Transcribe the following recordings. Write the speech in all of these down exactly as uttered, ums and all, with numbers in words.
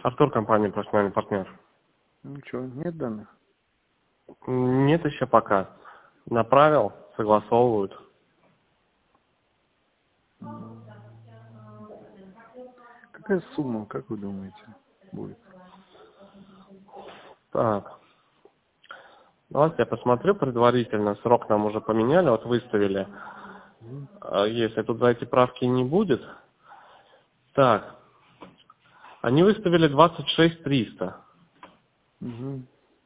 Артур, компания «Профессиональный партнер». Ну что, нет данных? Нет еще пока. Направил, согласовывают. Какая сумма, как вы думаете, будет? Так. Давайте я посмотрю предварительно. Срок нам уже поменяли, вот выставили. Если тут за эти правки не будет. Так. Они выставили двадцать шесть триста. Угу.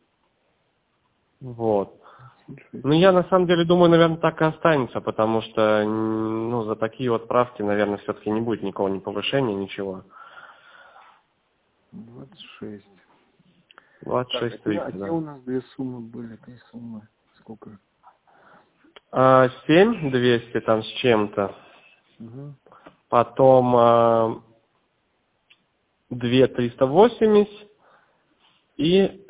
Вот. Ну, я на самом деле думаю, наверное, так и останется, потому что, ну, за такие вот правки, наверное, все-таки не будет никакого ни повышения, ничего. двадцать шесть. двадцать шесть триста, а где да. у нас две суммы были? Три суммы. Сколько? А, семь двести там с чем-то. Угу. Потом а, два триста восемьдесят и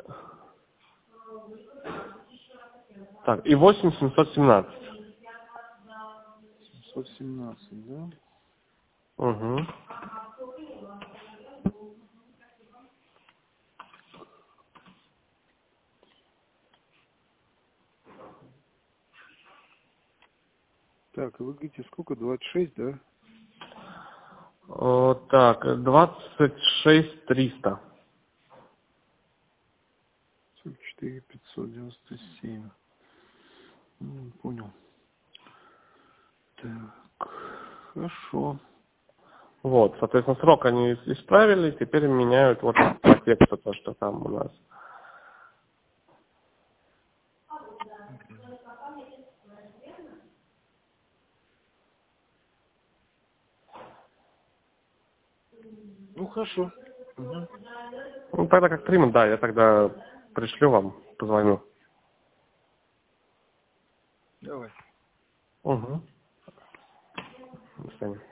так, и восемь семьсот семнадцать. семьсот семнадцать, да? Угу. Так, вы говорите, сколько? двадцать шесть, да? Вот так, двадцать шесть триста. сорок четыре пятьсот девяносто семь. Ну, понял. Так, хорошо. Вот, соответственно, срок они исправили, теперь меняют вот по тексту то, что там у нас. Ну, хорошо. Угу. Ну, тогда как примут, да, я тогда пришлю вам, позвоню. Давай. Угу. До свидания.